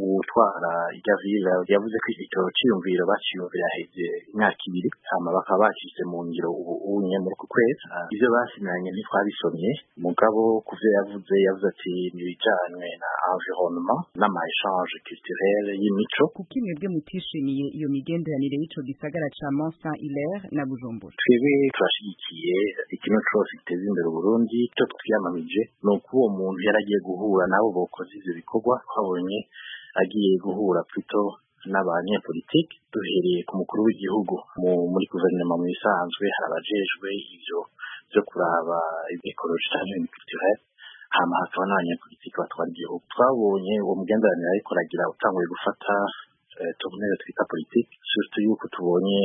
utwara irya villa yavuze ko icyo ciyumviro baciyumvira heze imyaka 2 hama bakaba bashyize mu ngiro ubunye muri ku kwezi. Ivyo basinyanye ntitwabisomye mugabo kuvyo yavuze ati nibijanywe na environnement n'ama échange culturel y'imico. Kuki mwebwe mutishimiye iyo migenderanire y'ico gisagara ca Mont Saint-Hilaire na Bujumbura? Twebwe turashigikiye ikintu cose giteza imbere Burundi. Icyo twiyamamije ni uko uwo muntu yaragiye guhura nabo bokoze ivyo bikorwa, twabonye agiye guhura plutôt n'abanyepolitike. Duhereye ku mukuru w'igihugu muri guverinoma mu isanzwe hari abajejwe ivyo byo kuraba ecologie canke culturelle, hama hakaba n'abanyepolitike batwara igihugu. Twabonye uwo mugenderanire ariko aragira utanguye gufata tournure twita politique, surtout yuko tubonye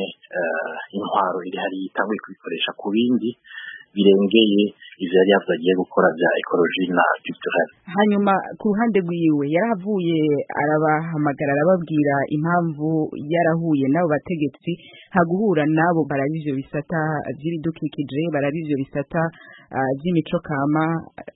intwaro iri hari itanguye kubikoresha ku bindi birengeye ivyo yari yavugiye gukora bya ecologie na culturelle. Hanyuma ku ruhande rwiwe yaravuye arabahamagara arababwira impamvu yarahuye nabo bategetsi haguhura nabo barabivyo bisata vy'ibidukikije, barabivyo bisata vy'imico kama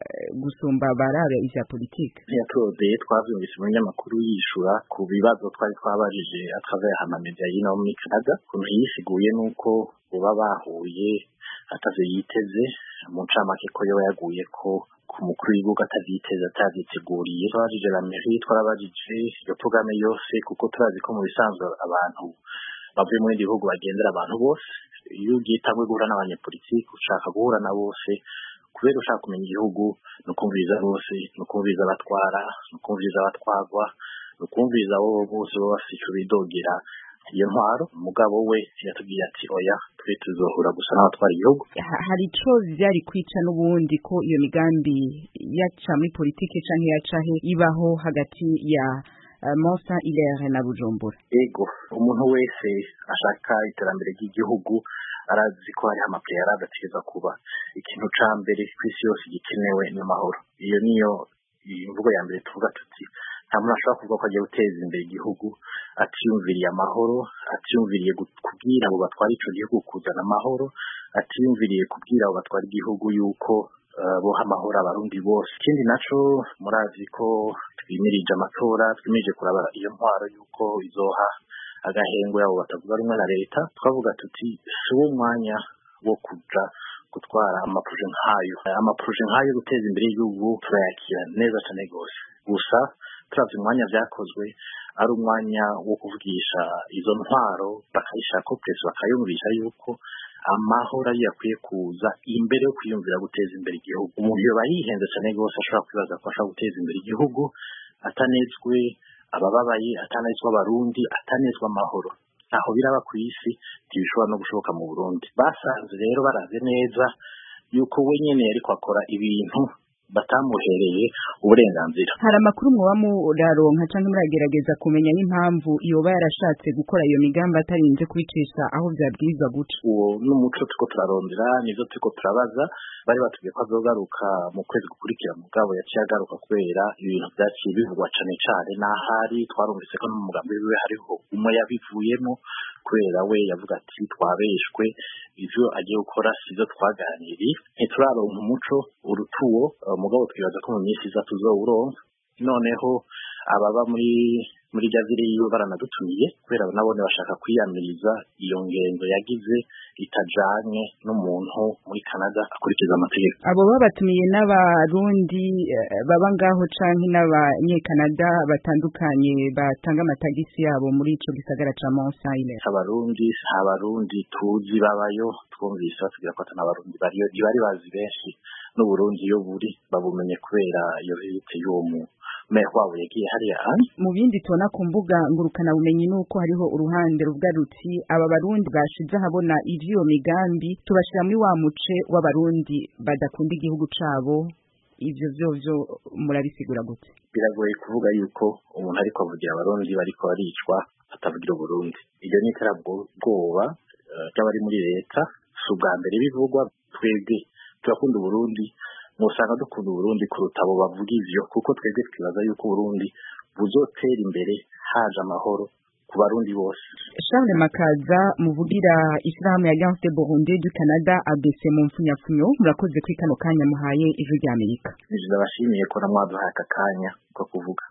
gusumba barabe ivya politique. Yatozeye twavyumvise mu nyamakuru yishura ku bibazo twari twabajije atravers amamedia y'ino muri Canada, kuntu yisiguye nuko boba bahuye atavyo yiteze mu ncamake ko yoba yaguye ko ku mukuru w'igihugu atavyiteze atavyiteguriye. Twabajije la mairie, twarabajije iyo programme yose kuko turazi ko mu bisanzwe abantu bavuye mu gihugu bagendera abantu bose. Iyo ugiye tangwe guhura n'abanyepolitike ushaka guhura na bose kubera ushaka kumenya igihugu no kumviriza bose, no kumviriza abatwara, no kumviriza abatwagwa, no kumviriza abo bose baba bafite ico bidogera iyo ntwaro. Umugabo we yatubwiye ati oya twe tuzohura gusa n'abatwara igihugu. Hari ico vyari kwica n'ubundi ko iyo migambi yaca muri politike canke yacahe ibaho hagati ya Mont Saint-Hilaire na Bujumbura? Ego umuntu wese ashaka iterambere ry'igihugu arazi ko hari amapriyara adategeza kuba. Ikintu ca mbere kw'isi yose gikenewe n'amahoro. Iyo niyo imvugo ya mbere tuvuga tuti nta muntu ashobora kuvuga ko agiye guteza imbere igihugu atiyumviriye amahoro, atiyumviriye kubwira abo batwara ico gihugu kuzana amahoro, atiyumviriye kubwira abo batwara igihugu yuko boha amahoro abarundi bose. Ikindi naco murazi ko twimirije amatora, twimirije kuraba iyo ntwaro yuko izoha agahengwe abo batavuga rumwe na leta. Twavuga tuti si wo mwanya wo kuja gutwara amaproje nk'ayo guteza imbere igihugu. Turayakira neza cane gose, gusa turavye umwanya vyakozwe ari umwanya wo kuvugisha izo ntwaro bakayishaka press bakayumvisha yuko amahoro ari yakwiye kuza imbere yo kwiyumvira guteza imbere igihugu. Umuntu yoba yihenze cane gose ashobora kwibaza ko ashobora guteza imbere igihugu atanezwe abababaye, atanezwe abarundi, atanezwe amahoro. Aho biraba ku isi ntibishobora no gushoboka mu Burundi. Basanze rero baraze neza yuko we nyene yariko akora ibintu batamuhereye uburenganzira. Hari amakuru mwoba muraronka canke muragerageza kumenya n'impamvu yoba yarashatse gukora iyo migambi atarinze kubicisha aho vyabwirizwa guca? Uwo n'umuco turiko turarondera, nivyo turiko turabaza. Bari batubwiye ko azogaruka mu kwezi gukurikira, mugabo yaciye agaruka kubera ibintu vyaciye bivugwa cane cane n'ahari. Twarumvise ko no mu mugambi wiwe hariho umwe yabivuyemo kubera we yavuga ati twabeshwe, ivyo agiye gukora sivyo twaganiriye. Ntituraronka umuco urutuwo, mugabo twibaza ko mu minsi iza tuzowuronka. Noneho ababa muri gazire yiwe baranadutumiye kubera nabone bashaka kwiyamiriza iyo ngendo yagize itajanye n'umuntu muri Canada akurikiza amategeko. Abo babatumiye n'abarundi baba ngaho canke n'abanyekanada batandukanye batanga amatagisi yabo muri ico gisagara ca Mont Saint-Hilaire? Abarundi tuzi babayo, twumvise batubwira ko atana abarundi bariyo, ntibari bazi benshi n'Uburundi iyo buri babumenye kubera iyo visite y'uwo meya wabo yagiye hariya. Mu bindi tubona ku mbuga ngurukana bumenyi nuko hariho uruhande ruvuga ruti aba barundi bashize habona ivyo migambi tubashira muri wa muce w'abarundi badakunda igihugu cabo. Ivyo vyovyo murabisigura gute? Biragoye kuvuga yuko umuntu ariko avugira abarundi bariko baricwa atavugira Burundi. Iyo ni terabwoba ry'abari muri leta. Si ubwa mbere bivugwa. Twebwe turakunda Burundi, musanga dukunda Burundi kuruta abo bavuga ivyo, kuko twebwe twibaza yuko Burundi buzotera imbere haje amahoro ku barundi bose. Charles Makaza muvugira Ishyirahamwe Alliance de Burundi du Canada ABC mu mfunyafunyo, murakoze kuri kano kanya muhaye ijwi ry'Amerika. Ndabashimiye ko namwaduhaye aka kanya ko kuvuga.